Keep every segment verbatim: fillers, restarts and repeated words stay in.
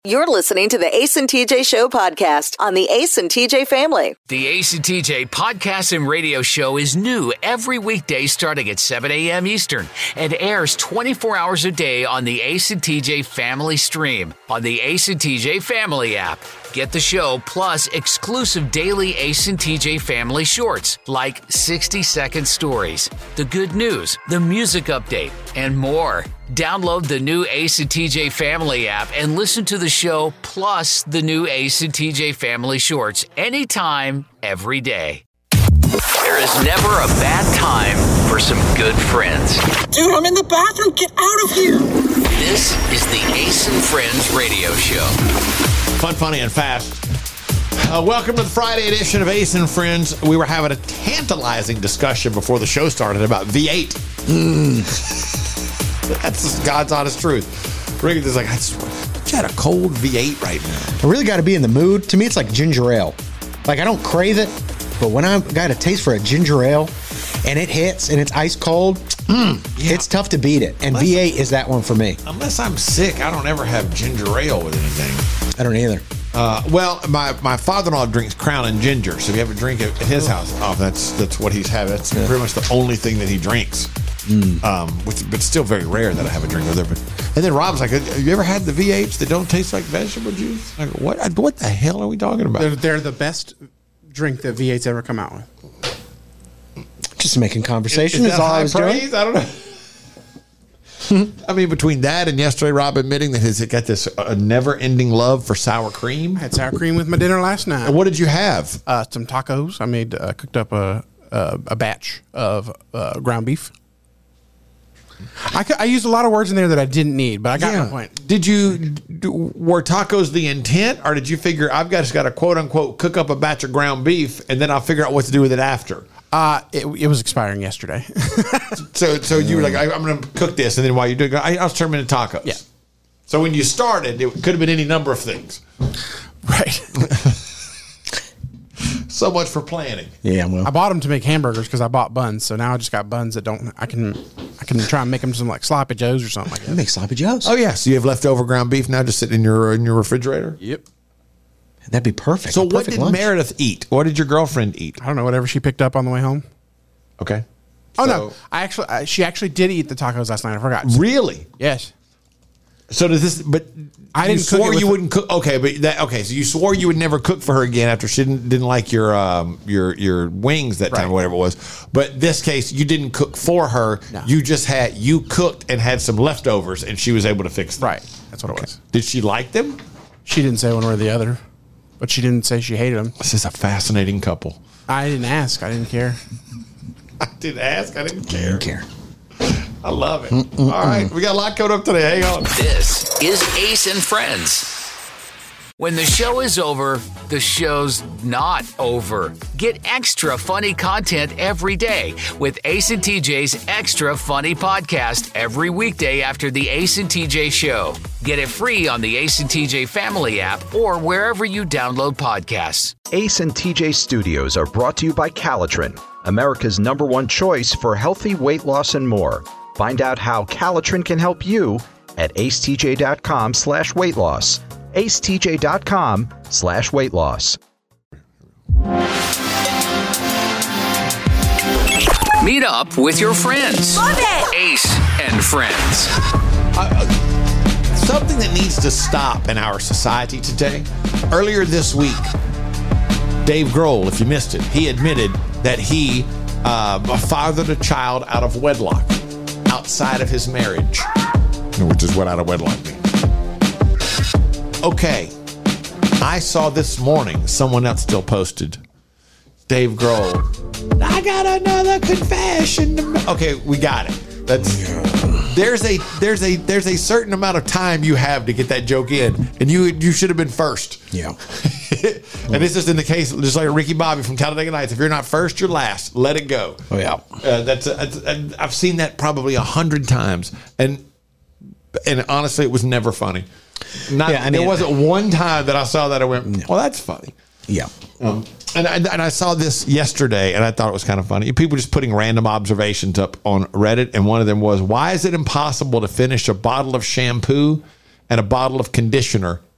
You're listening to the Ace and T J Show podcast on the Ace and T J family. The Ace and T J podcast and radio show is new every weekday starting at seven a.m. Eastern and airs twenty-four hours a day on the Ace and T J family stream on the Ace and T J family app. Get the show plus exclusive daily Ace and T J family shorts like sixty-second stories, the good news, the music update, and more. Download the new Ace and T J family app and listen to the show plus the new Ace and T J family shorts anytime, every day. There is never a bad time for some good friends. Dude, I'm in the bathroom. Get out of here. This is the Ace and Friends radio show. Fun, funny, and fast. Uh, welcome to the Friday edition of Ace and Friends. We were having a tantalizing discussion before the show started about V eight. Mm. That's just God's honest truth. Rick is like, I just, you had a cold V eight right now. I really got to be in the mood. To me, it's like ginger ale. Like, I don't crave it, but when I've got a taste for a ginger ale and it hits and it's ice cold, mm, yeah. It's tough to beat it. And unless, V eight is that one for me. Unless I'm sick, I don't ever have ginger ale with anything. I don't either. Uh, well, my, my father-in-law drinks Crown and Ginger, so if you have a drink at, at his house, oh, that's that's what he's having. That's yeah. pretty much the only thing that he drinks. Mm. Um, which, but still very rare that I have a drink with it. But, and then Rob's like, have you ever had the V eights that don't taste like vegetable juice? Like, what What the hell are we talking about? They're, they're the best drink that V eight's ever come out with. Just making conversation is, is all I was praise? doing. I don't know. I mean, between that and yesterday, Rob admitting that he's got this uh, never-ending love for sour cream. I had sour cream with my dinner last night. And what did you have? Uh, some tacos. I made uh, cooked up a a, a batch of uh, ground beef. I, I used a lot of words in there that I didn't need, but I got yeah. my point. Did you do, were tacos the intent, or did you figure I've got just got to quote unquote cook up a batch of ground beef and then I'll figure out what to do with it after? Uh, it, it was expiring yesterday. so so you were like, I, I'm going to cook this, and then while you do it, I, I'll turn them into tacos. Yeah. So when you started, it could have been any number of things. Right. So much for planning. Yeah, well, I bought them to make hamburgers because I bought buns. So now I just got buns that don't. I can I can try and make them some like sloppy joes or something like that. You make sloppy joes. Oh yeah. So you have leftover ground beef now, just sitting in your in your refrigerator. Yep. That'd be perfect. So A what perfect did lunch. Meredith eat? What did your girlfriend eat? I don't know. Whatever she picked up on the way home. Okay. Oh so, no! I actually, I, she actually did eat the tacos last night. I forgot. Really? Yes. So does this? But I you didn't cook swore it you with wouldn't cook. Okay, but that okay. So you swore you would never cook for her again after she didn't didn't like your um your your wings that time, right. or whatever it was. But this case, you didn't cook for her. No. You just had you cooked and had some leftovers, and she was able to fix them. Right. That's what okay. it was. Did she like them? She didn't say one way or the other, but she didn't say she hated them. This is a fascinating couple. I didn't ask. I didn't care. I didn't ask. I didn't care. I didn't care. I love it. Mm-mm-mm. All right, we got a lot coming up today. Hang on. This is Ace and Friends. When the show is over, the show's not over. Get extra funny content every day with Ace and T J's Extra Funny Podcast every weekday after the Ace and T J Show. Get it free on the Ace and T J Family app or wherever you download podcasts. Ace and T J Studios are brought to you by Calitrin, America's number one choice for healthy weight loss and more. Find out how Calitrin can help you at acetj.com slash weight loss. acetj.com slash weight loss. Meet up with your friends. Love it! Ace and Friends. Uh, something that needs to stop in our society today. Earlier this week, Dave Grohl, if you missed it, he admitted that he uh, fathered a child out of wedlock, outside of his marriage, which is what out of wedlock means. Okay, I saw this morning, someone else still posted, Dave Grohl, I got another confession to make. Okay, we got it. That's there's a there's a there's a certain amount of time you have to get that joke in, and you you should have been first. Yeah. And this is in the case, just like Ricky Bobby from Talladega Nights. If you're not first, you're last. Let it go. Oh yeah. Uh, that's, a, that's a, I've seen that probably a hundred times, and and honestly, it was never funny. Not, yeah, I mean, there wasn't one time that I saw that I went, no. well, that's funny. Yeah. Um, and, I, and I saw this yesterday, and I thought it was kind of funny. People just putting random observations up on Reddit, and one of them was, why is it impossible to finish a bottle of shampoo and a bottle of conditioner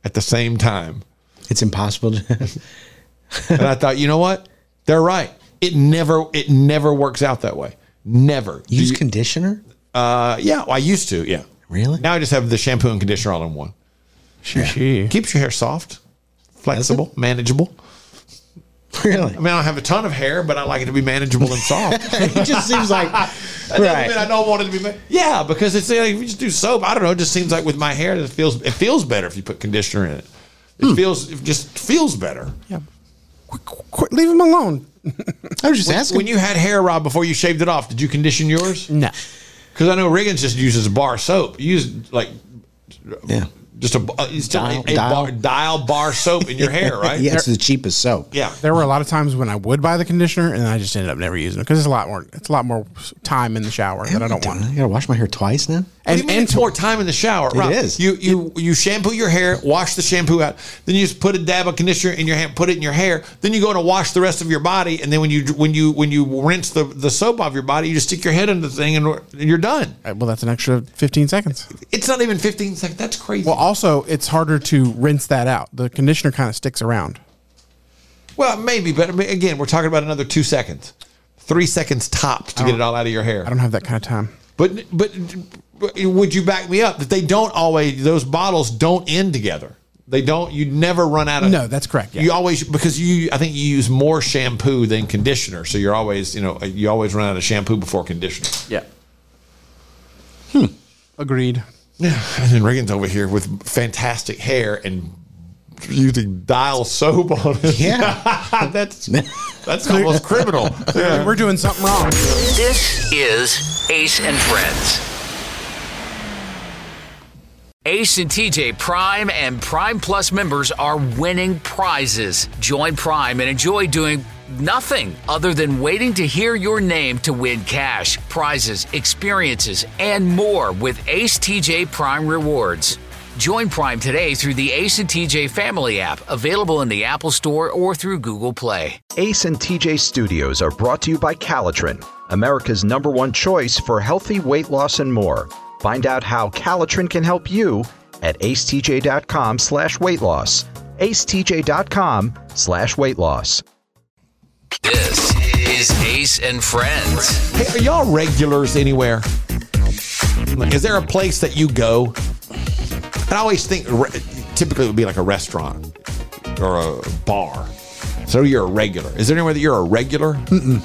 at the same time. It's impossible to. And I thought, you know what? They're right. It never it never works out that way. Never. Use you, conditioner? Uh, yeah, well, I used to, yeah. Really? Now I just have the shampoo and conditioner all in one. She. Keeps your hair soft, flexible, manageable. Really? I mean, I don't have a ton of hair, but I like it to be manageable and soft. It just seems like. That doesn't Right. mean I don't want it to be. Ma- yeah, because it's like if you just do soap. I don't know. It just seems like with my hair, it feels it feels better if you put conditioner in it. It Hmm. feels it just feels better. Yeah. Quit, quit, leave him alone. I was just When, asking. when you had hair, Rob, before you shaved it off, did you condition yours? No. Because I know Riggins just uses bar soap. You use like Yeah. just a, uh, it's still Dial- a, a dial. bar, dial bar soap in your hair, right? Yeah, it's the cheapest soap. Yeah. There were a lot of times when I would buy the conditioner, and I just ended up never using it because it's a lot more. It's a lot more time in the shower that I don't want. I gotta wash my hair twice now. And, And, and and it's more time in the shower. It Rob. is. You you you shampoo your hair, wash the shampoo out, then you just put a dab of conditioner in your hand, put it in your hair. Then you go and wash the rest of your body, and then when you when you when you rinse the, the soap off your body, you just stick your head in the thing, and, and you're done. Uh, Well, that's an extra fifteen seconds. It's not even fifteen seconds. That's crazy. Well, also, it's harder to rinse that out. The conditioner kind of sticks around. Well, maybe, but I mean, again, we're talking about another two seconds, three seconds tops to get it all out of your hair. I don't have that kind of time. But, but but would you back me up that they don't always, those bottles don't end together? They don't, you never run out of. No, that's correct. Yeah. You always, because you, I think you use more shampoo than conditioner. So you're always, you know, you always run out of shampoo before conditioner. Yeah. Hmm. Agreed. Yeah. And then Reagan's over here with fantastic hair and using dial soap on it. Yeah. that's, that's almost criminal. Yeah. We're doing something wrong. This is Ace and Friends. Ace and T J Prime and Prime Plus members are winning prizes. Join Prime and enjoy doing nothing other than waiting to hear your name to win cash, prizes, experiences, and more with Ace T J Prime Rewards. Join Prime today through the Ace and T J Family app, available in the Apple Store or through Google Play. Ace and T J Studios are brought to you by Calitrin, America's number one choice for healthy weight loss and more. Find out how Calitrin can help you at acetj.com slash weight loss. acetj.com slash weight loss. This is Ace and Friends. Hey, are y'all regulars anywhere? Like, is there a place that you go? I always think typically it would be like a restaurant or a bar. So you're a regular. Is there anywhere that you're a regular? Mm-mm.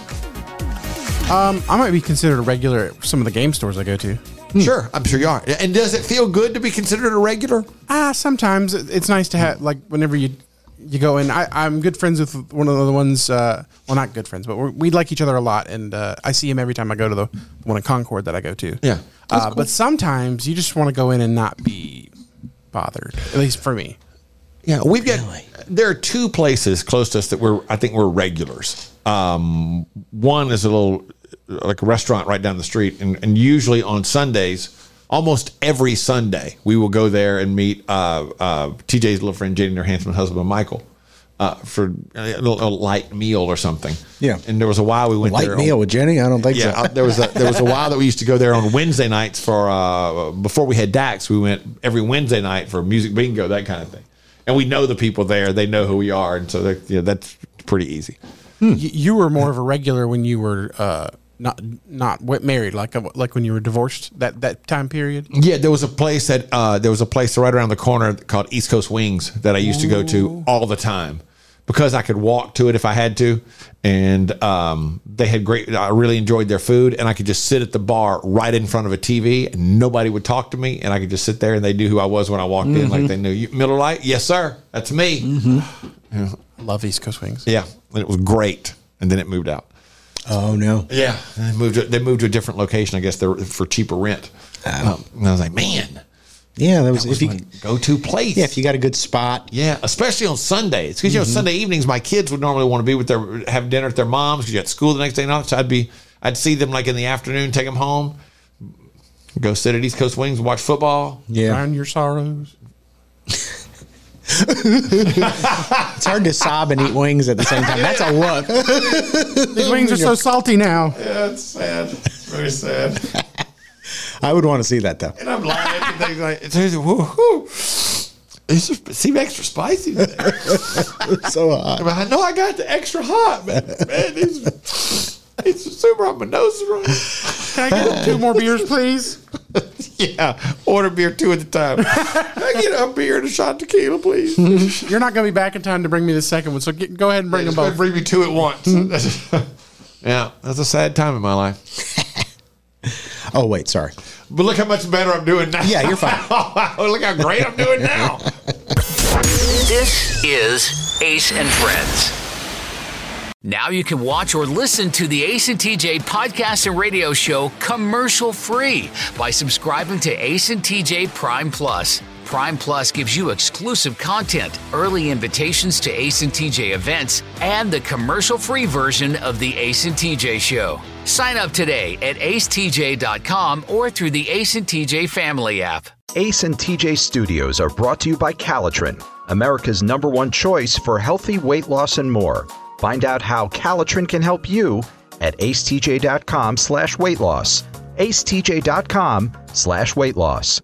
Um, I might be considered a regular at some of the game stores I go to. Sure, I'm sure you are. And does it feel good to be considered a regular? Ah, sometimes it's nice to have, like, whenever you you go in. I, I'm good friends with one of the ones, uh, well, not good friends, but we're, we like each other a lot, and uh, I see him every time I go to the one in Concord that I go to. Yeah. Uh, cool. But sometimes you just want to go in and not be bothered, at least for me. Yeah, we've got, there are two places close to us that we're, I think we're regulars. Um, one is a little, like a restaurant right down the street, and, and usually on Sundays, almost every Sunday, we will go there and meet uh, uh, T J's little friend, Jaden, her handsome husband, Michael, uh, for a little, a light meal or something. Yeah. And there was a while we went Light there. meal on, with Jenny? I don't think yeah, so. uh, there was a, there was a while that we used to go there on Wednesday nights for, uh, before we had Dax, we went every Wednesday night for music bingo, that kind of thing. And we know the people there, they know who we are, and so that, yeah, that's pretty easy. Hmm. You, you were more of a regular when you were uh, not not married, like a, like when you were divorced. That that time period. Yeah, there was a place that uh, there was a place right around the corner called East Coast Wings that I used to go to all the time because I could walk to it if I had to, and um, they had great. I really enjoyed their food, and I could just sit at the bar right in front of a T V, and nobody would talk to me, and I could just sit there, and they knew who I was when I walked mm-hmm. in, like they knew you, Miller Lite. Yes, sir, that's me. Mm-hmm. Yeah. I love East Coast Wings. Yeah, and it was great, and then it moved out. Oh no! Yeah, and they moved. To, they moved to a different location. I guess they're for cheaper rent. Oh. Um, and I was like, man, yeah, that was, that was if you go-to place. Yeah, if you got a good spot. Yeah, especially on Sundays, because you know Mm-hmm. Sunday evenings, my kids would normally want to be with their have dinner at their moms because you got school the next day and all. So I'd be, I'd see them like in the afternoon, take them home, go sit at East Coast Wings, watch football. Yeah, drown your sorrows. It's hard to sob and eat wings at the same time. That's a look. These wings are so salty now. Yeah, it's sad. It's very sad. I would want to see that though. And I'm lying and things like it's woo-hoo. It's just, it seemed extra spicy today. So hot. I know I got the extra hot, man. Man, it's, it's super hot. My nose is running. Can I get two more beers, please? Yeah, order beer two at a time. Can I get a beer and a shot of tequila, please? You're not going to be back in time to bring me the second one, so get, go ahead and bring Yeah, them just go ahead both. and bring me two at once. Yeah, that's a sad time in my life. Oh, wait, sorry. But look how much better I'm doing now. Yeah, you're fine. Look how great I'm doing now. This is Ace and Friends. Now you can watch or listen to the Ace and T J podcast and radio show commercial free by subscribing to Ace and T J Prime Plus. Prime Plus gives you exclusive content, early invitations to Ace and T J events, and the commercial-free version of the Ace and T J show. Sign up today at ace t j dot com or through the Ace and T J family app. Ace and T J Studios are brought to you by Calitrin, America's number one choice for healthy weight loss and more. Find out how Calitrin can help you at ace t j dot com slash weight loss. ace t j dot com slash weight loss.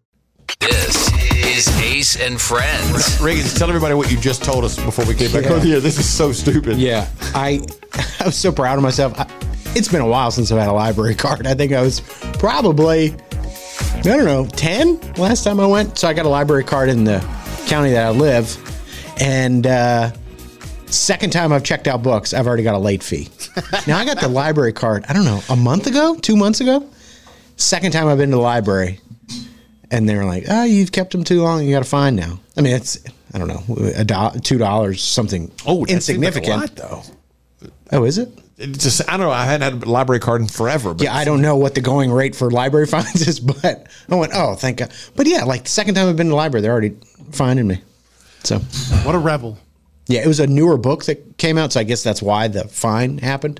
This is Ace and Friends. Reagan, tell everybody what you just told us before we came back Yeah. on here. This is so stupid. Yeah, I I was so proud of myself. I, it's been a while since I've had a library card. I think I was probably, I don't know, ten last time I went. So I got a library card in the county that I live. And uh, second time I've checked out books, I've already got a late fee. Now I got the library card, I don't know, a month ago, two months ago. Second time I've been to the library. And they were like, oh, you've kept them too long. You got a fine now. I mean, it's, I don't know, a do- two dollars, something Oh, that insignificant. seemed like a lot, though. Oh, is it? It just, I don't know. I hadn't had a library card in forever. But Yeah, I don't know what the going rate for library fines is, but I went, oh, thank God. But yeah, like the second time I've been to the library, they're already fining me. So, What a rebel. yeah, it was a newer book that came out, so I guess that's why the fine happened.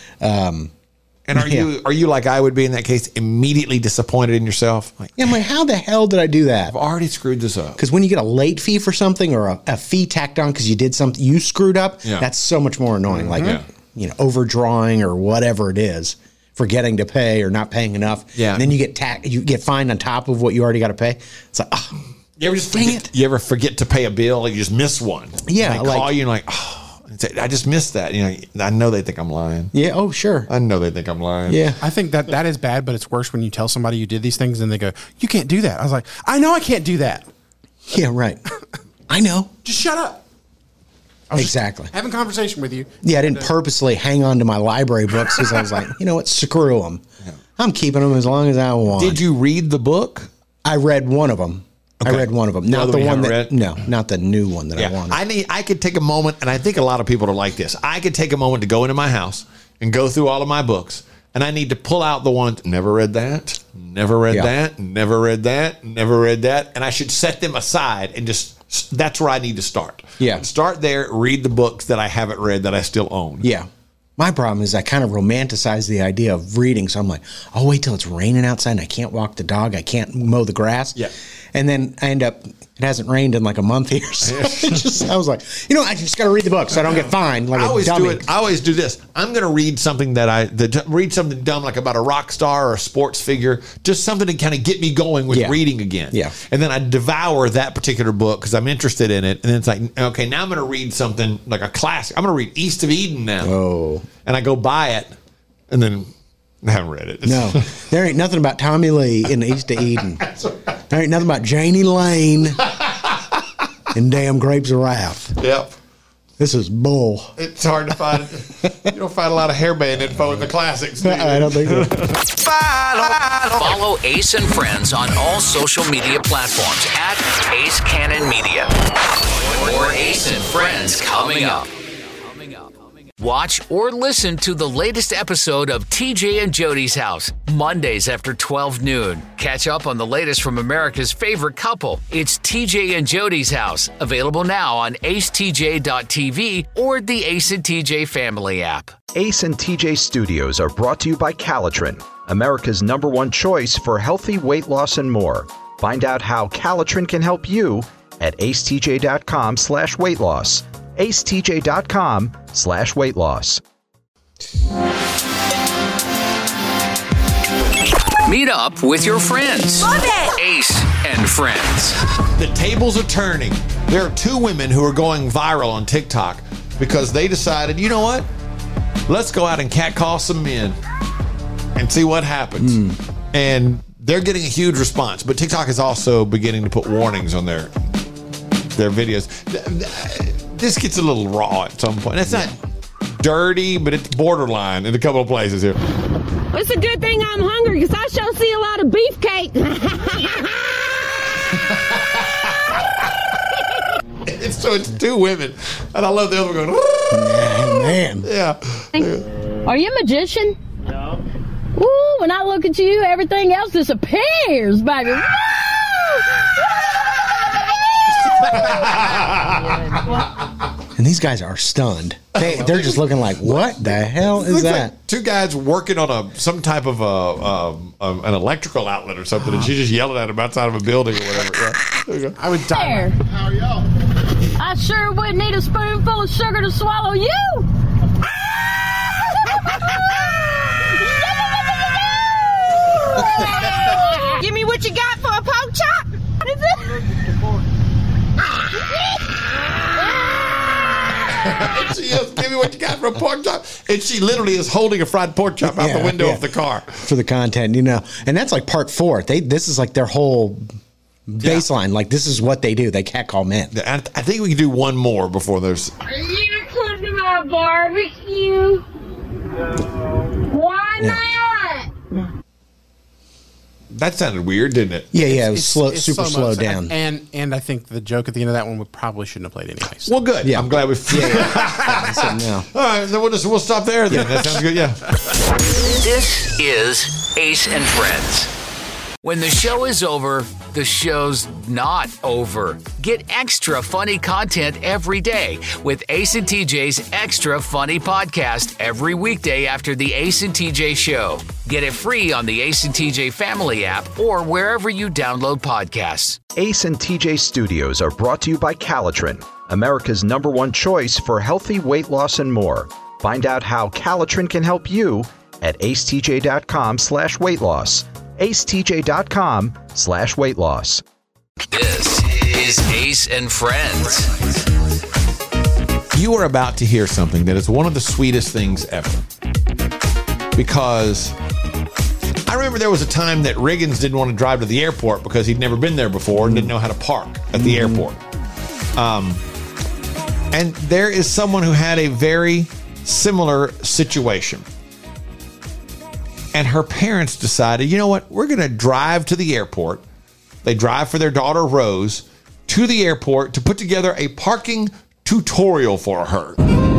Um, And are Yeah. you are you like I would be in that case, immediately disappointed in yourself? Like, yeah, I'm like, how the hell did I do that? I've already screwed this up. Because when you get a late fee for something or a, a fee tacked on because you did something you screwed up, Yeah. that's so much more annoying. Like, Yeah. you know, overdrawing or whatever it is, forgetting to pay or not paying enough. Yeah. And then you get ta- you get fined on top of what you already got to pay. It's like, oh, You ever just Dang forget, it. you ever forget to pay a bill? Like you just miss one. Yeah, And they like- call you and like, oh, and say, I just missed that. You know, I know they think I'm lying. yeah, oh, sure. I know they think I'm lying. Yeah. I think that that is bad, but it's worse when you tell somebody you did these things and they go, you can't do that. I was like, I know I can't do that. Yeah, right. I know. Just shut up. I was just Exactly. having a conversation with you. Yeah, I didn't purposely hang on to my library books because I was like, you know what, screw them. I'm keeping them as long as I want. Did you read the book? I read one of them. I Okay. read one of them. The Not other the one you one that, haven't read? no, not the new one that I Yeah, wanted. I need. I could take a moment, and I think a lot of people are like this. I could take a moment to go into my house and go through all of my books, and I need to pull out the ones. Never read that. Never read Yeah. that. Never read that. Never read that. And I should set them aside and just. That's where I need to start. Yeah. Start there. Read the books that I haven't read that I still own. Yeah. My problem is I kind of romanticize the idea of reading. So I'm like, I'll wait till it's raining outside and I can't walk the dog. I can't mow the grass. Yeah. And then I end up, it hasn't rained in like a month here. So it's just, I was like, you know, I just got to read the book so I don't get fined like I a always dummy. do it. I always do this. I'm going to read something that I the, read something dumb like about a rock star or a sports figure, just something to kind of get me going with Yeah. reading again. Yeah. And then I devour that particular book because I'm interested in it. And then it's like, okay, now I'm going to read something like a classic. I'm going to read East of Eden now. Oh. And I go buy it, and then I haven't read it. No, there ain't nothing about Tommy Lee in East of Eden. There ain't nothing about Janie Lane and damn Grapes of Wrath. Yep. This is bull. It's hard to find. You don't find a lot of hairband info in the classics. Do you? I don't think so. Follow Ace and Friends on all social media platforms at Ace Cannon Media. More Ace and Friends coming up. Watch or listen to the latest episode of T J and Jody's House, Mondays after twelve noon. Catch up on the latest from America's favorite couple. It's T J and Jody's House, available now on ace t j dot t v or the Ace and T J family app. Ace and T J Studios are brought to you by Calitrin, America's number one choice for healthy weight loss and more. Find out how Calitrin can help you at ace t j dot com slash weight loss. ace t j dot com slash weight loss. Meet up with your friends. Love it. Ace and Friends. The tables are turning. There are two women who are going viral on TikTok because they decided, you know what? Let's go out and catcall some men and see what happens. Mm. And they're getting a huge response. But TikTok is also beginning to put warnings on their their videos. This gets a little raw at some point. It's not dirty, but it's borderline in a couple of places here. It's a good thing I'm hungry because I sure see a lot of beefcake. It's, so it's two women, and I love the other one going, oh, man. Yeah. Are you a magician? No. Ooh, when I look at you, everything else disappears, baby. And these guys are stunned. They, they're just looking like, what the hell is that? Like two guys working on a some type of a, um, um, an electrical outlet or something, and she's just yelling at him outside of a building or whatever. Yeah. I would die. How are y'all? I sure would need a spoonful of sugar to swallow you. Give me what you got for a pork chop. Is it? She yells, give me what you got for a pork chop. And she literally is holding a fried pork chop out yeah, the window yeah. of the car. For the content, you know. And that's like part four. They This is like their whole baseline. Yeah. Like, this is what they do. They catcall men. I, I think we can do one more before there's... Are you coming to my barbecue? No. Why yeah. not? That sounded weird, didn't it? Yeah, yeah, it was it's, slow, it's super so slowed down. And and I think the joke at the end of that one we probably shouldn't have played anyways. Well, good. Yeah, I'm glad we. Yeah, yeah. yeah. All right, then we'll just we'll stop there. Then that sounds good. Yeah. This is Ace and Friends. When the show is over, the show's not over. Get extra funny content every day with Ace and T J's Extra Funny Podcast every weekday after the Ace and T J Show. Get it free on the Ace and T J Family app or wherever you download podcasts. Ace and T J Studios are brought to you by Calitrin, America's number one choice for healthy weight loss and more. Find out how Calitrin can help you at acetj.com slash weight loss. acetj.com slash weight loss. This is Ace and Friends. You are about to hear something that is one of the sweetest things ever. Because I remember there was a time that Riggins didn't want to drive to the airport because he'd never been there before and didn't know how to park at the mm-hmm. airport. Um, and there is someone who had a very similar situation. And her parents decided, you know what, we're going to drive to the airport. They drive for their daughter, Rose, to the airport to put together a parking tutorial for her.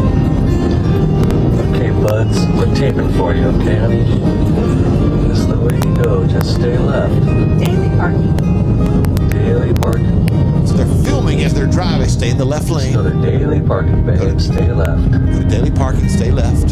Okay, buds, we're taping for you, okay, honey? This is the way you go. Just stay left. Daily parking. Daily parking. So they're filming as they're driving. Stay in the left lane. So they're daily parking, babe. Go to, stay left. Go to daily parking, stay left.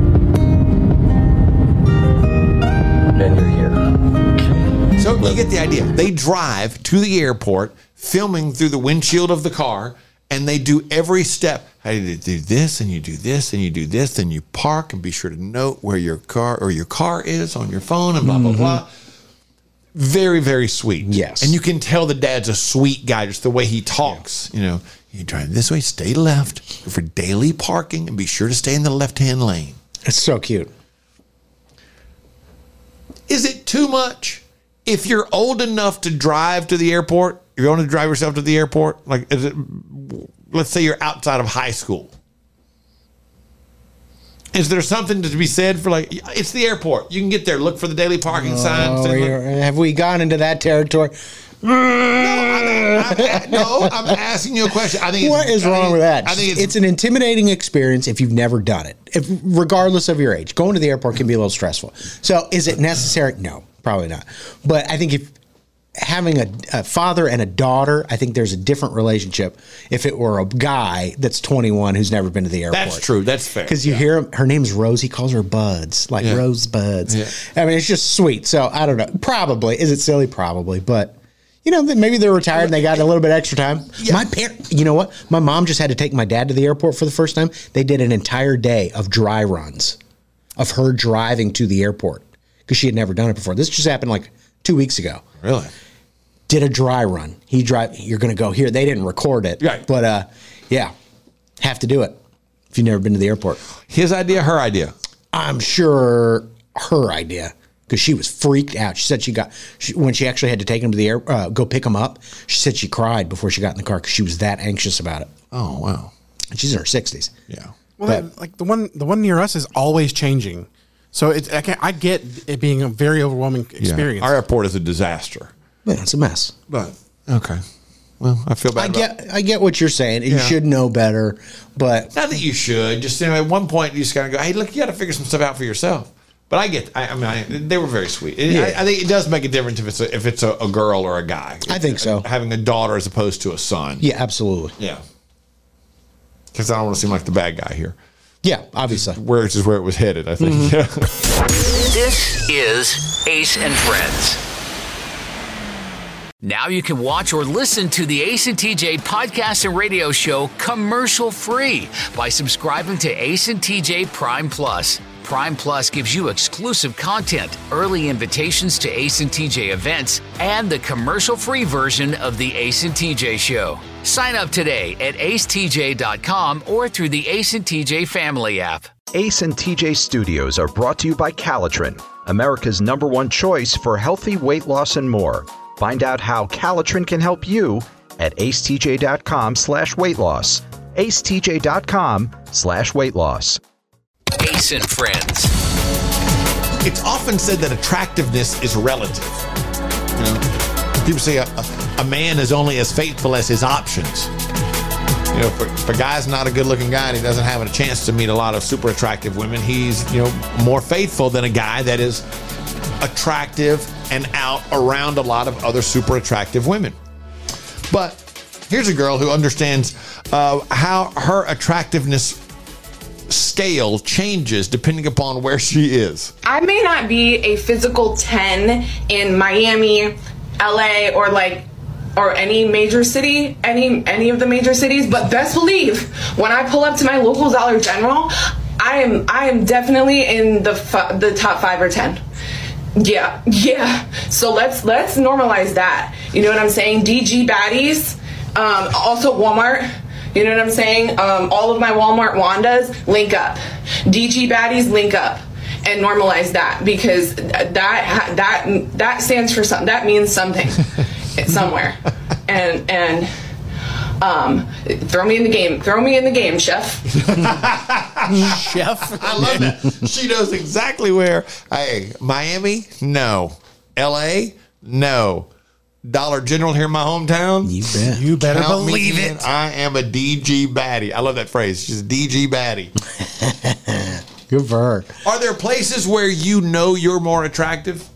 And you're here. Okay. So you get the idea. They drive to the airport, filming through the windshield of the car, and they do every step. Hey, you do this, and you do this, and you do this, then you park, and be sure to note where your car or your car is on your phone, and blah, mm-hmm. blah, blah. Very, very sweet. Yes. And you can tell the dad's a sweet guy, just the way he talks. Yeah. You know, you drive this way, stay left for daily parking, and be sure to stay in the left-hand lane. It's so cute. Is it too much? If you're old enough to drive to the airport, you're going to drive yourself to the airport, like, is it, let's say you're outside of high school. Is there something to be said for, like, it's the airport. You can get there, look for the daily parking oh, signs. Have we gone into that territory? No, I'm, I'm, no, I'm asking you a question. I think what is wrong think, with that? I think it's, it's an intimidating experience if you've never done it, if, regardless of your age. Going to the airport can be a little stressful. So is it necessary? No, probably not. But I think if having a, a father and a daughter, I think there's a different relationship if it were a guy that's twenty-one who's never been to the airport. That's true. That's fair. Because you yeah. hear him, her name's Rose. He calls her Buds, like yeah. Rosebuds. Yeah. I mean, it's just sweet. So I don't know. Probably. Is it silly? Probably. But you know, maybe they're retired and they got a little bit extra time. Yeah. My parent, you know what? My mom just had to take my dad to the airport for the first time. They did an entire day of dry runs of her driving to the airport because she had never done it before. This just happened like two weeks ago. Really? did a dry run. He drive. You're going to go here. They didn't record it, Right. but uh, yeah, have to do it if you've never been to the airport. His idea, her idea. I'm sure her idea because she was freaked out. She said she got she, when she actually had to take him to the air, uh, go pick him up. She said she cried before she got in the car because she was that anxious about it. Oh wow. And she's in her sixties. Yeah. Well, But- that- like the one, the one near us is always changing. So it's I, can't, I get it being a very overwhelming experience. Yeah. Our airport is a disaster. Yeah, it's a mess. But okay. Well, I feel bad. I about get I get what you're saying. You Yeah. should know better, but Not that you should. Just you know, at one point, you just kind of go, "Hey, look, you got to figure some stuff out for yourself." But I get. I, I mean, I, they were very sweet. It- Yeah. I, I think it does make a difference if it's a, if it's a, a girl or a guy. I think so. Having a daughter as opposed to a son. yeah, absolutely. Yeah. Because I don't want to seem like the bad guy here. Yeah, obviously. Where is where it was headed? I think. Mm-hmm. This is Ace and Friends. Now you can watch or listen to the Ace and T J podcast and radio show commercial free by subscribing to Ace and T J Prime Plus. Prime Plus gives you exclusive content, early invitations to Ace and T J events, and the commercial-free version of the Ace and T J show. Sign up today at ace t j dot com or through the Ace and T J family app. Ace and T J Studios are brought to you by Calitrin, America's number one choice for healthy weight loss and more. Find out how Calitrin can help you at ace t j dot com slash weight loss. ace t j dot com slash weight loss. Ace and Friends. It's often said that attractiveness is relative. You know, people say a, a, a man is only as faithful as his options. You know, if a, if a guy's not a good-looking guy and he doesn't have a chance to meet a lot of super attractive women, he's, you know, more faithful than a guy that is attractive and out around a lot of other super attractive women. But here's a girl who understands uh, how her attractiveness scale changes depending upon where she is. I may not be a physical ten in Miami, L A, or like or any major city, any any of the major cities, but best believe when I pull up to my local Dollar General, I am I am definitely in the f- the top five or ten. Yeah, yeah. So let's let's normalize that. You know what I'm saying? D G baddies, um, also Walmart. You know what I'm saying? Um, all of my Walmart Wandas link up. D G baddies link up and normalize that because that that that stands for something. That means something somewhere. And and um, throw me in the game. Throw me in the game, chef. Chef. I love that. She knows exactly where. Hey, Miami? No. L A? No. Dollar General here in my hometown? You bet. You better Count me believe in. it. I am a D G baddie. I love that phrase. She's a D G baddie. Good for her. Are there places where you know you're more attractive?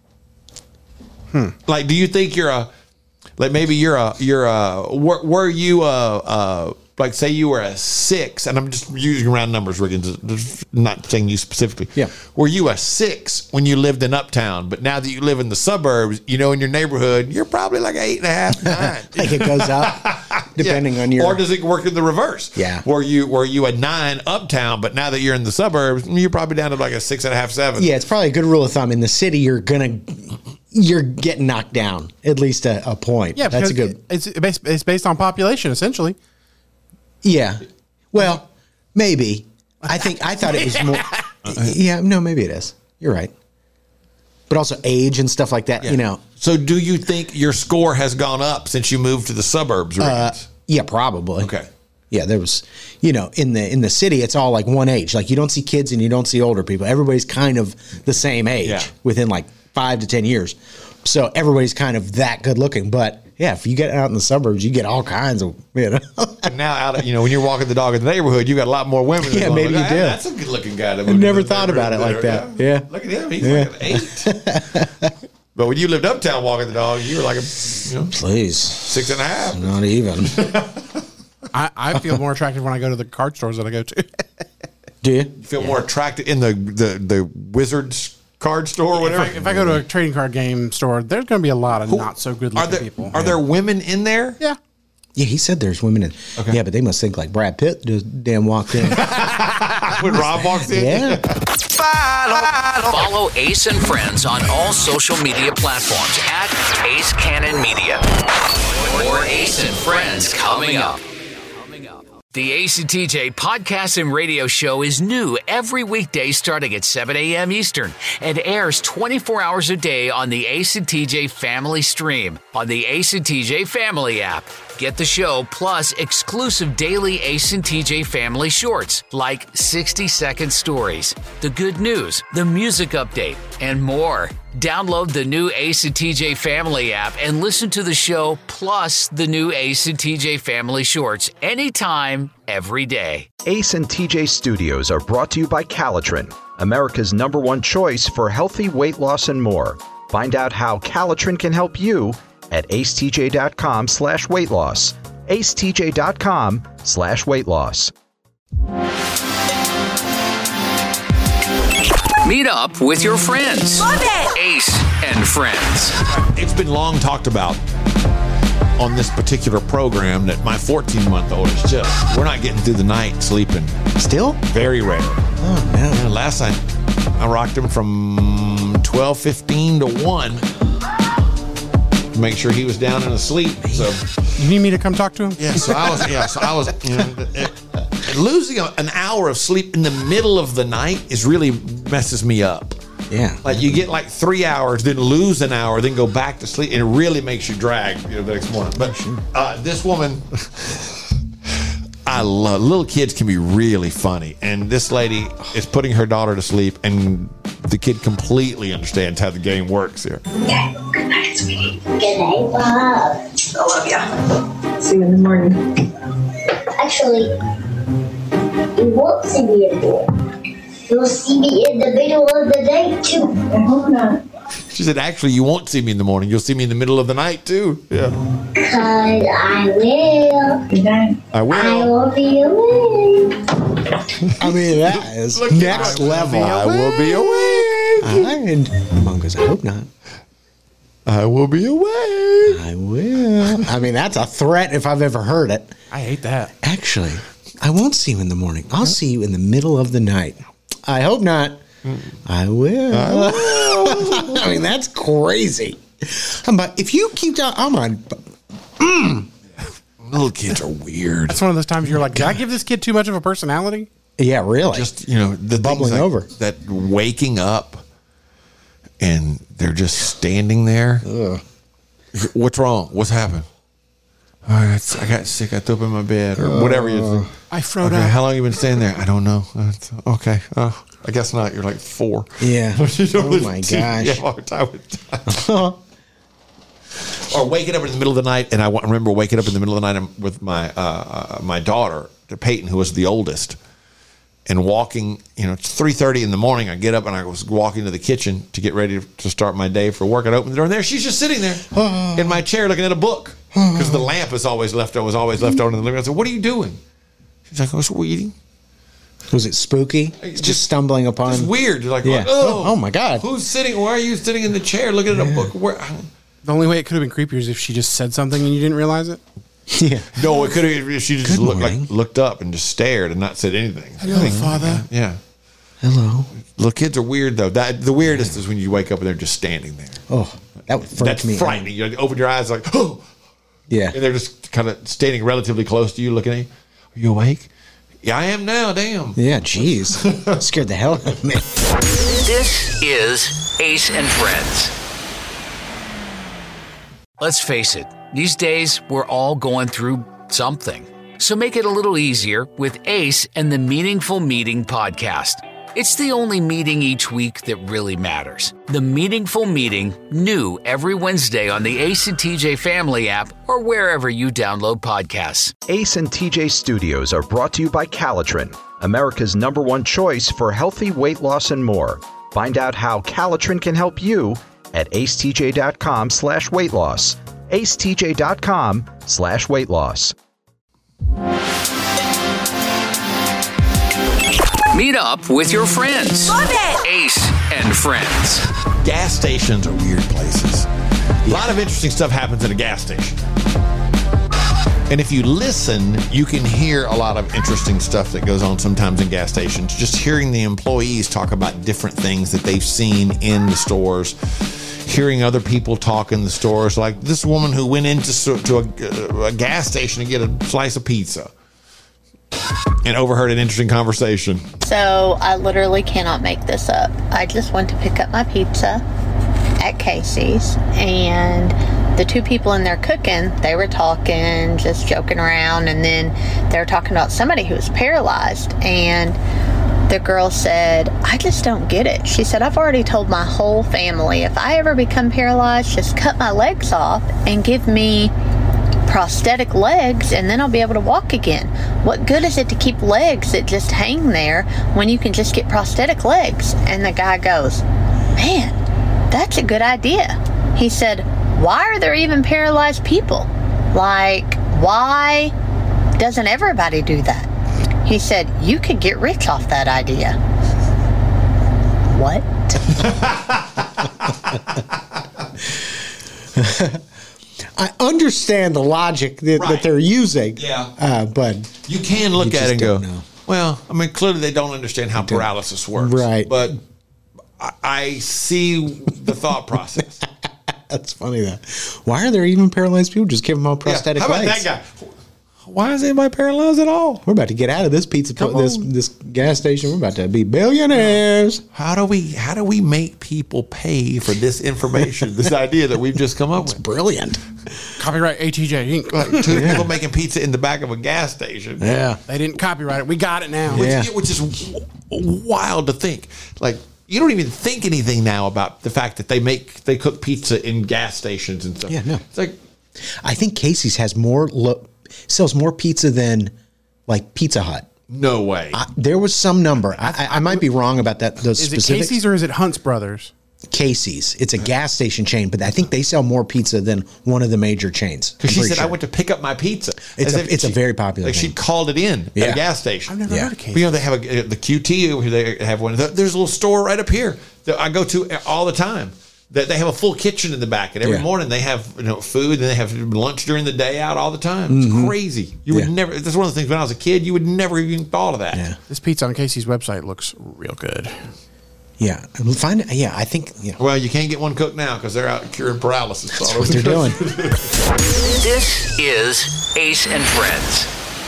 Hmm. Like, do you think you're a, like maybe you're a, you're a, were, were you a, a, like say you were a six, and I'm just using round numbers, Rick, just not saying you specifically. Yeah. Were you a six when you lived in Uptown, but now that you live in the suburbs, you know, in your neighborhood, you're probably like an eight and a half, nine. Like it goes up depending Yeah. on your. Or does it work in the reverse? Yeah. Were you were you a nine uptown, but now that you're in the suburbs, you're probably down to like a six and a half, seven. Yeah, it's probably a good rule of thumb. In the city, you're gonna you're getting knocked down at least a, a point. Yeah, that's a because good. It's based, it's based on population essentially. Yeah. Well, maybe. I think I thought it was more. Yeah, no, maybe it is. You're right. But also age and stuff like that. Yeah. You know. So do you think your score has gone up since you moved to the suburbs? Uh, yeah, probably. Okay. Yeah, there was, you know, in the in the city, it's all like one age. Like you don't see kids and you don't see older people. Everybody's kind of the same age Yeah. within like five to ten years. So everybody's kind of that good looking. But yeah, if you get out in the suburbs, you get all kinds of, you know. And now out of, you know, when you're walking the dog in the neighborhood, you got a lot more women. Yeah, going, maybe like, you "Ah, do." That's a good looking guy. That I moved never into the thought about it neighborhood like there. that. Yeah. Look at him. He's Yeah. like an eight. But when you lived uptown walking the dog, you were like a, you know, Please. six and a half. Not even. I, I feel more attractive when I go to the card stores that I go to. Do you? You feel more attracted in the, the, the Wizards card store or If whatever. I, if I go to a trading card game store, there's going to be a lot of Who- not so good Are looking there people. are there women in there? Yeah. Yeah, he said there's women in. Okay. Yeah, but they must think like Brad Pitt just damn walked in. When Rob walks in? Yeah. Follow Ace and Friends on all social media platforms at Ace Cannon Media. More Ace and Friends coming up. The Ace and T J podcast and radio show is new every weekday starting at seven a.m. Eastern and airs twenty-four hours a day on the Ace and T J Family Stream on the Ace and T J Family app. Get the show plus exclusive daily Ace and T J Family shorts like sixty second stories, the good news, the music update, and more. Download the new Ace and T J Family app and listen to the show plus the new Ace and T J Family shorts anytime, every day. Ace and T J Studios are brought to you by Calitrin, America's number one choice for healthy weight loss and more. Find out how Calitrin can help you at acetj.com slash weight loss. acetj.com slash weight loss. Meet up with your friends. Love it. Ace and Friends. It's been long talked about on this particular program that my fourteen-month-old is just, we're not getting through the night sleeping. Still? Very rare. Oh, no. Yeah, last night, I rocked him from twelve fifteen to one to make sure he was down and asleep. So, You need me to come talk to him? yeah, so I was, yeah, so I was, you know, it, it, losing a, an hour of sleep in the middle of the night is really messes me up. Yeah. Like you get like three hours, then lose an hour, then go back to sleep, and it really makes you drag, you know, the next morning. But uh, this woman, I love little kids can be really funny, and this lady is putting her daughter to sleep, and the kid completely understands how the game works here. Okay. Good night, sweetie. Good night, Bob. I love ya. See you in the morning. Actually, you won't see me in the morning. You'll see me in the middle of the night, too. I hope not. She said, actually, you won't see me in the morning. You'll see me in the middle of the night, too. Yeah. Because I will. Good night. I will. I will be awake. I mean, that is Look, next I will level. be I will be awake. And Mom goes, I hope not. I will be awake. I will. I mean, that's a threat if I've ever heard it. I hate that. Actually, I won't see you in the morning. I'll see you in the middle of the night. I hope not. I will. I will. I mean, that's crazy. But if you keep down, I'm on. Mm. Little kids are weird. That's one of those times you're like, did I give this kid too much of a personality? Yeah, really. Just, you know, the bubbling like over. That waking up and they're just standing there. Ugh. What's wrong? What's happened? Oh, I, got, I got sick. I threw up in my bed or uh, whatever. You I froed okay, up. How long you been staying there? I don't know. Uh, okay. Uh, I guess not. You're like four. Yeah. you know, Oh, my gosh. You have a hard time with time. Or waking up in the middle of the night, and I remember waking up in the middle of the night with my uh, uh, my daughter, Peyton, who was the oldest, and walking. You know, it's three thirty in the morning. I get up and I was walking to the kitchen to get ready to start my day for work. I open the door, and there she's just sitting there in my chair looking at a book because the lamp is always left. was always left on in the living room. I said, "What are you doing?" She's like, "I was eating." Was it spooky? It's just stumbling upon. It's weird. You're like, Yeah. oh, Oh, my God. who's sitting? Why are you sitting in the chair looking at a book? Where? The only way it could have been creepier is if she just said something and you didn't realize it. Yeah. No, it could have. If she just Good looked morning. like looked up and just stared and not said anything. Hello, Father. Yeah. Hello. Little kids are weird though. That the weirdest is when you wake up and they're just standing there. Oh, that would freak That's me out. frightening. You open your eyes like, oh, Yeah. and they're just kind of standing relatively close to you, looking at you. Are you awake? Yeah, I am now. Damn. Yeah, jeez. Scared the hell out of me. This is Ace and Friends. Let's face it, these days we're all going through something. So make it a little easier with Ace and the Meaningful Meeting podcast. It's the only meeting each week that really matters. The Meaningful Meeting, new every Wednesday on the Ace and T J Family app or wherever you download podcasts. Ace and T J Studios are brought to you by Calitrin, America's number one choice for healthy weight loss and more. Find out how Calitrin can help you at acetj.com slash weight loss. acetj.com slash weight loss. Meet up with your friends. Love it. Ace and Friends. Gas stations are weird places. A lot of interesting stuff happens at a gas station. And if you listen, you can hear a lot of interesting stuff that goes on sometimes in gas stations. Just hearing the employees talk about different things that they've seen in the stores, hearing other people talk in the stores, like this woman who went into to a, a gas station to get a slice of pizza and overheard an interesting conversation. So I literally cannot make this up. I just went to pick up my pizza at Casey's, and the two people in there cooking, they were talking, just joking around, and then they were talking about somebody who was paralyzed, and the girl said, I just don't get it. She said, I've already told my whole family, if I ever become paralyzed, just cut my legs off and give me prosthetic legs, and then I'll be able to walk again. What good is it to keep legs that just hang there when you can just get prosthetic legs? And the guy goes, man, that's a good idea. He said, why are there even paralyzed people? Like, why doesn't everybody do that? He said, you could get rich off that idea. What? I understand the logic that, Right. that they're using. Yeah. Uh, but You can look You at it and just go, don't know. well, I mean, clearly they don't understand how paralysis works. Right. But I, I see the thought process. that's funny that. Why are there even paralyzed people? Just give them all prosthetic How about legs. that guy? Why is anybody paralyzed at all? We're about to get out of this pizza, Come this on. this gas station. We're about to be billionaires. How do we how do we make people pay for this information? This idea that we've just come up with. Brilliant. Copyright A T J Incorporated. Like two people making pizza in the back of a gas station. Yeah. They didn't copyright it. We got it now. Which, Yeah. which is w- wild to think. Like you don't even think anything now about the fact that they make they cook pizza in gas stations and stuff. Yeah, no. It's like I think Casey's has more lo- sells more pizza than like Pizza Hut. no way. I, there was some number. I, I, I might be wrong about that. Those Is it specifics. Casey's or is it Hunt's Brothers? Casey's. It's a gas station chain, but I think they sell more pizza than one of the major chains. Because she I'm said, pretty I sure. went to pick up my pizza. It's As a- if it's a she- very popular Like she thing. called it in at Yeah. a gas station. I've never Yeah. heard of Casey's. But, you know, they have a, the Q T over there. They have one. There's a little store right up here that I go to all the time. That they have a full kitchen in the back, and every Yeah. morning they have you know food, and they have lunch during the day out all the time. It's Mhm. crazy. You would Yeah. never. That's one of the things when I was a kid, you would never even thought of that. Yeah. This pizza on Casey's website looks real good. Yeah. Find Yeah, I think you know, Well, you can't get one cooked now because they're out curing paralysis. that's what they're doing. This is Ace and Friends.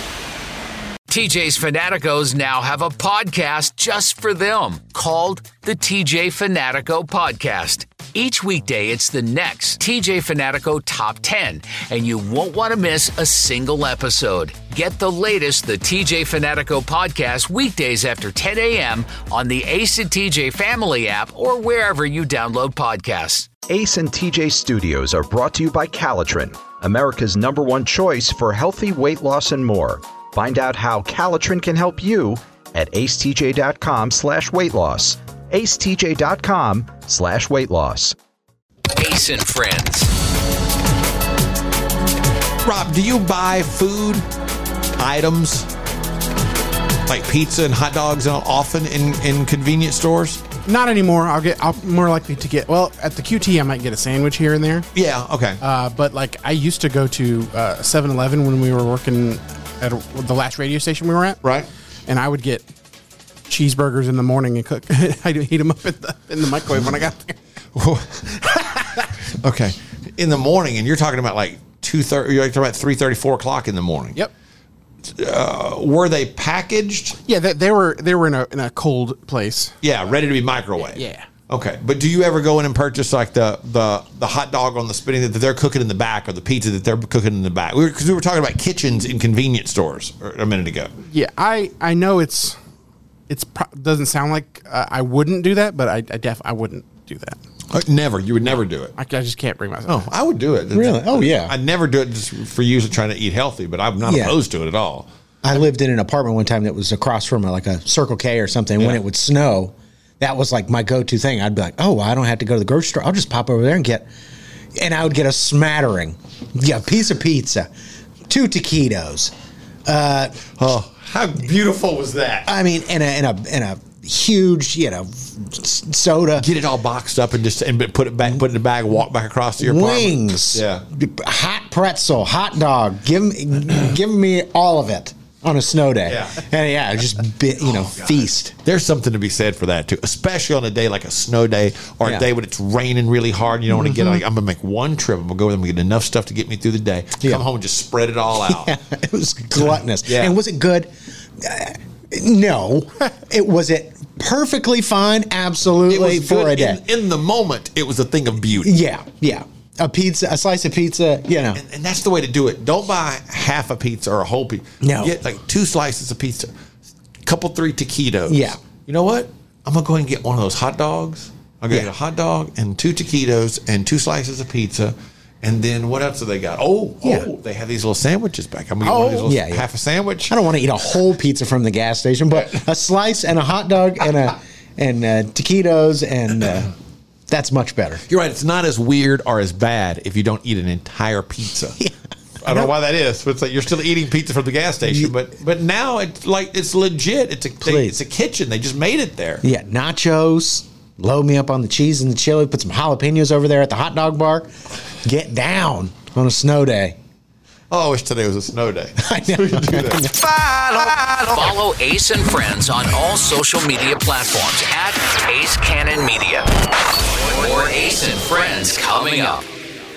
T J's Fanaticos now have a podcast just for them called the T J Fanatico Podcast. Each weekday, it's the next T J Fanatico Top ten, and you won't want to miss a single episode. Get the latest The T J Fanatico Podcast weekdays after ten a.m. on the Ace and T J Family app or wherever you download podcasts. Ace and T J Studios are brought to you by Calitrin, America's number one choice for healthy weight loss and more. Find out how Calitrin can help you at acetj.com slash weight loss. acetj.com slash weight loss. Ace and Friends. Rob, do you buy food items like pizza and hot dogs often in, in convenience stores? Not anymore. I'll get. I'm more likely to get. Well, at the Q T, I might get a sandwich here and there. Yeah. Okay. Uh, but like I used to go to uh, seven eleven when we were working at a, the last radio station we were at. Right. And I would get cheeseburgers in the morning and cook. I'd heat them up in the in the microwave when I got there. Okay. In the morning, and you're talking about like two thirty. You're talking about three thirty, four o'clock in the morning. Yep. Uh, were they packaged? Yeah, they, they were they were in a in a cold place. Yeah, ready to be microwaved. Yeah. Okay, but do you ever go in and purchase like the the the hot dog on the spinning that they're cooking in the back, or the pizza that they're cooking in the back? Because we, we were talking about kitchens in convenience stores a minute ago. Yeah, I I know it's it's pro- doesn't sound like uh, I wouldn't do that, but I I def I wouldn't do that. Uh, Never, you would never do it. I, I just can't bring myself. Oh, I would do it. Really? Oh, yeah. I'd never do it just for you trying to eat healthy, but I'm not Yeah. opposed to it at all. I lived in an apartment one time that was across from a, like a Circle K or something. When Yeah. it would snow, that was like my go-to thing. I'd be like, oh, I don't have to go to the grocery store. I'll just pop over there and get, and I would get a smattering. Yeah, piece of pizza, two taquitos. Uh, Oh, how beautiful was that? I mean, and a, and a, and a huge, you know, s- soda, Get it all boxed up and just and put it back, put it in a bag, walk back across to your apartment. wings, Yeah. hot pretzel, hot dog. Give me, give me all of it on a snow day. Yeah. And yeah, just bit, you know, Oh, God. feast. There's something to be said for that too, especially on a day like a snow day or Yeah. a day when it's raining really hard. And you don't want to get like I'm gonna make one trip. I'm gonna go with them and get enough stuff to get me through the day. Yeah. Come home and just spread it all out. Yeah, it was gluttonous. Yeah. And was it good? Uh, no. It was it perfectly fine. Absolutely It was for good a day. in, in the moment. It was a thing of beauty. Yeah, yeah. A pizza, a slice of pizza. You know. And, and that's the way to do it. Don't buy half a pizza or a whole pizza. No. Get like two slices of pizza, couple three taquitos. Yeah. You know what? I'm gonna go ahead and get one of those hot dogs. I'll get Yeah. a hot dog and two taquitos and two slices of pizza. And then what else do they got? Oh, Yeah. oh, they have these little sandwiches back. I'm gonna get one of these Oh, little, yeah, yeah. half a sandwich. I don't want to eat a whole pizza from the gas station, but a slice and a hot dog and a and uh, taquitos and uh, that's much better. You're right. It's not as weird or as bad if you don't eat an entire pizza. I don't know why that is, but it's like you're still eating pizza from the gas station. But but now it's like it's legit. It's a they, Please. it's a kitchen. They just made it there. Yeah, nachos. Load me up on the cheese and the chili. Put some jalapenos over there at the hot dog bar. Get down on a snow day. Oh, I wish today was a snow day. I know. We could do that. Follow Ace and Friends on all social media platforms at Ace Cannon Media. More Ace and Friends coming up.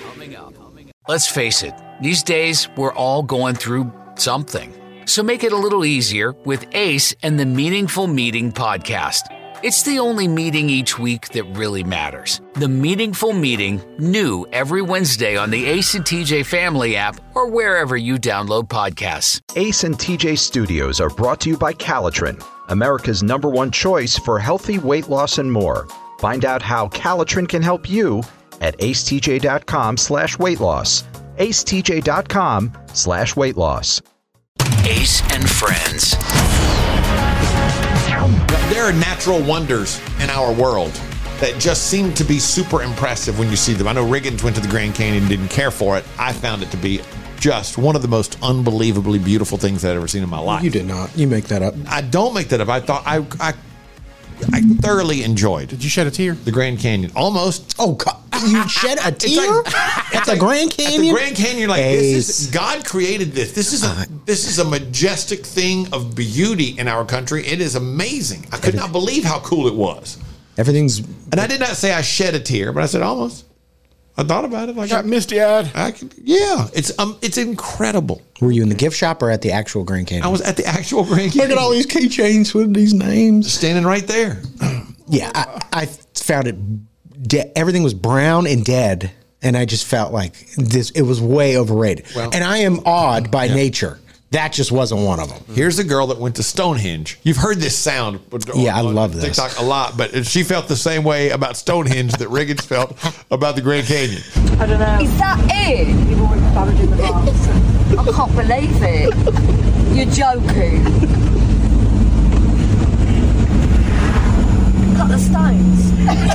Let's face it, these days we're all going through something. So make it a little easier with Ace and the Meaningful Meeting podcast. It's the only meeting each week that really matters. The Meaningful Meeting, new every Wednesday on the Ace and T J Family app or wherever you download podcasts. Ace and T J Studios are brought to you by Calitrin, America's number one choice for healthy weight loss and more. Find out how Calitrin can help you at acetj.com slash weight loss. acetj.com slash weight loss. Ace and Friends. There are natural wonders in our world that just seem to be super impressive when you see them. I know Riggins went to the Grand Canyon and didn't care for it. I found it to be just one of the most unbelievably beautiful things I've ever seen in my life. You did not. You make that up. I don't make that up. I thought I I, I thoroughly enjoyed Did you shed a tear? the Grand Canyon. Almost. Oh, God. You shed a tear like- at the Grand At the Canyon? Grand Canyon, like Ace. this is God created this. This is a this is a majestic thing of beauty in our country. It is amazing. I could not believe how cool it was. Everything's. And I did not say I shed a tear, but I said almost. I thought about it. Like Got I, misty eyed. I could, yeah, it's um, it's incredible. Were you in the gift shop or at the actual Grand Canyon? I was at the actual Grand Canyon. Look at all these keychains with these names. standing right there. Yeah, I, I found it. De- everything was brown and dead, and I just felt like this. It was way overrated. Well- and I am awed by nature. That just wasn't one of them. Here's a girl that went to Stonehenge. You've heard this sound. Yeah, I on love this. TikTok a lot, but she felt the same way about Stonehenge that Riggins felt about the Grand Canyon. I don't know. Is that it? You've always buried in the grass. I can't believe it. You're joking. Couple of stones.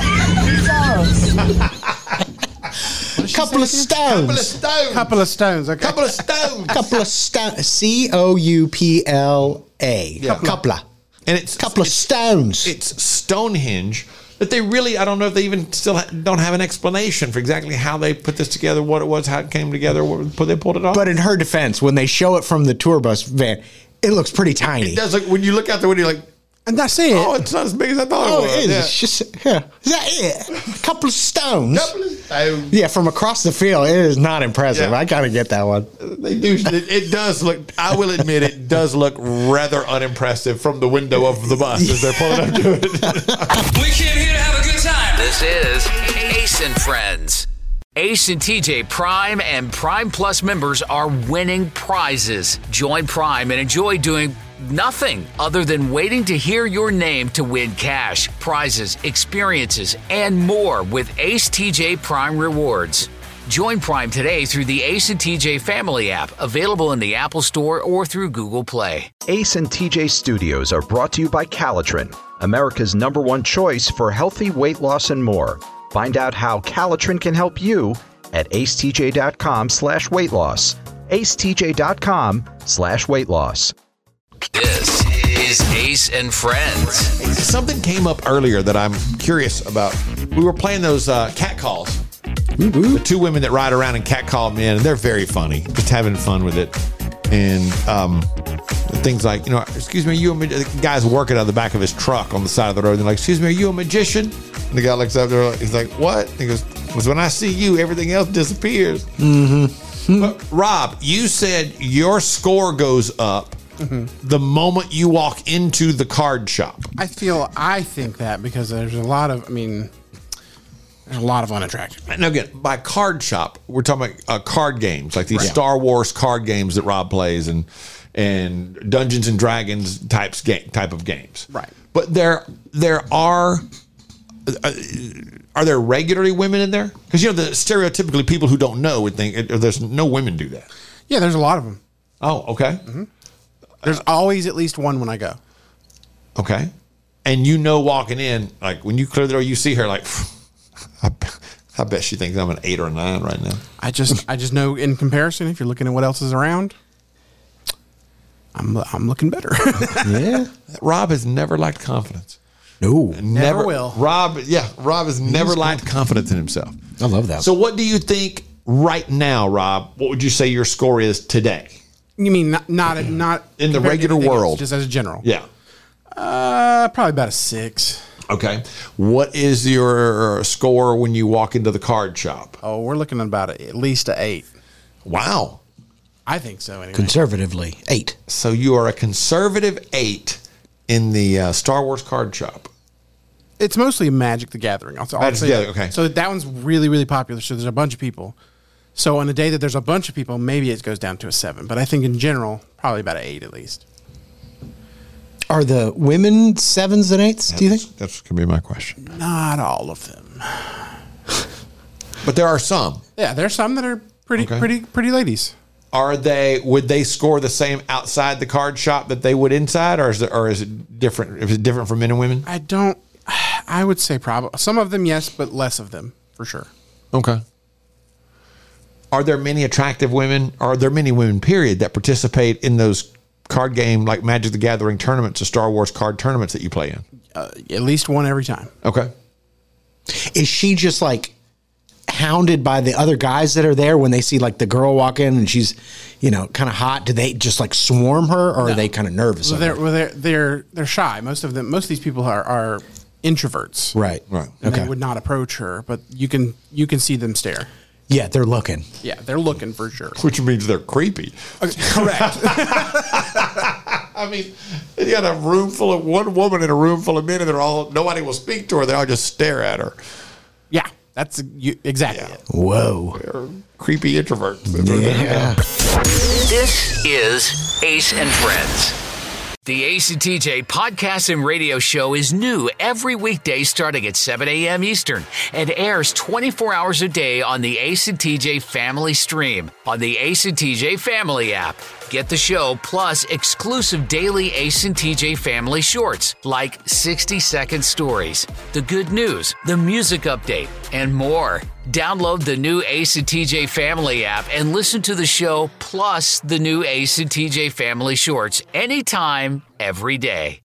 Couple of stones. Couple of stones. Couple of stones. Okay. Couple of stones. Couple of stones. C O U P L A. Yeah. Couple of. And it's Couple of it's, stones. It's Stonehenge that they really, I don't know if they even still ha- don't have an explanation for exactly how they put this together, what it was, how it came together, what they pulled it off. But in her defense, when they show it from the tour bus van, it looks pretty tiny. It does look, when you look out the window, you're like, And that's it. oh, it's not as big as I thought Oh, it was. it is. Yeah. It's just, yeah. Is that it? A couple of stones. Couple of stones. Yeah, from across the field, it is not impressive. Yeah. I gotta get that one. They do. It, it does look. I will admit, it does look rather unimpressive from the window of the bus as they're pulling up to it. We came here to have a good time. This is Ace and Friends. Ace and T J Prime and Prime Plus members are winning prizes. Join Prime and enjoy doing nothing other than waiting to hear your name to win cash, prizes, experiences, and more with Ace T J Prime Rewards. Join Prime today through the Ace and T J Family app, available in the Apple Store or through Google Play. Ace and T J Studios are brought to you by Calitrin, America's number one choice for healthy weight loss and more. Find out how Calitrin can help you at acetj.com slash weight loss. acetj.com slash weight loss. This is Ace and Friends. Something came up earlier that I'm curious about. We were playing those uh, cat calls. The two women that ride around and cat call men, and they're very funny, just having fun with it. And um, things like, you know, excuse me, are you a magician? The guy's working on the back of his truck on the side of the road. They're like, excuse me, are you a magician? And the guy looks up there, he's like, what? He goes, because when I see you, everything else disappears. Mm-hmm. But Rob, you said your score goes up mm-hmm. the moment you walk into the card shop. I feel, I think that because there's a lot of, I mean, there's a lot of unattractive. Now again, by card shop, we're talking about uh, card games, like these right. Star Wars card games that Rob plays, and and Dungeons and Dragons types game type of games. Right. But there there are uh, are there regularly women in there? Because you know the stereotypically people who don't know would think uh, there's no women do that. Yeah, there's a lot of them. Oh, okay. Mm-hmm. There's always at least one when I go. Okay. And you know, walking in, like when you clear the door, you see her like. I, I bet she thinks I'm an eight or a nine right now. I just, I just know in comparison, if you're looking at what else is around, I'm, I'm looking better. Yeah. Rob has never lacked confidence. No, never, never will. Rob, yeah, Rob has never lacked confidence in himself. I love that. So, what do you think right now, Rob? What would you say your score is today? You mean not, not, not in the regular world, else, just as a general? Yeah. Uh, probably about a six. Okay. What is your score when you walk into the card shop? Oh, we're looking at about a, at least an eight. Wow. I think so, anyway. Conservatively, eight. So you are a conservative eight in the uh, Star Wars card shop. It's mostly Magic the Gathering. I'll, I'll Magic say the that. Gathering, okay. So that one's really, really popular. So there's a bunch of people. So on a day that there's a bunch of people, maybe it goes down to a seven. But I think in general, probably about an eight at least. Are the women sevens and eights, That's, do you think? That's going to be my question. Not all of them. But there are some. Yeah, there's some that are pretty, Okay. pretty, pretty ladies. Are they? Would they score the same outside the card shop that they would inside, or is it, or is it different? Is it different for men and women? I don't. I would say probably some of them, yes, but less of them for sure. Okay. Are there many attractive women? Are there many women, period, that participate in those card game like Magic the Gathering tournaments or Star Wars card tournaments that you play in? Uh, at least one every time. Okay. Is she just like hounded by the other guys that are there when they see like the girl walk in and she's, you know, kind of hot? Do they just like swarm her, or no. are they kind of nervous? Well, of they're, her? well, they're they're they're shy. Most of them, most of these people are, are introverts. Right. Right. And Okay. they would not approach her, but you can you can see them stare. Yeah, they're looking. Yeah, they're looking for sure. Which means they're creepy. Okay, correct. I mean, you got a room full of one woman in a room full of men, and they're all nobody will speak to her. They all just stare at her. Yeah, that's you, exactly Yeah. it. Whoa. They're creepy introverts. Yeah. This is Ace and Friends. The Ace and T J podcast and radio show is new every weekday starting at seven a.m. Eastern and airs twenty-four hours a day on the Ace and T J Family Stream on the Ace and T J Family app. Get the show plus exclusive daily Ace and T J Family shorts like sixty second stories, the good news, the music update, and more. Download the new Ace and T J Family app and listen to the show plus the new Ace and T J Family shorts anytime, every day.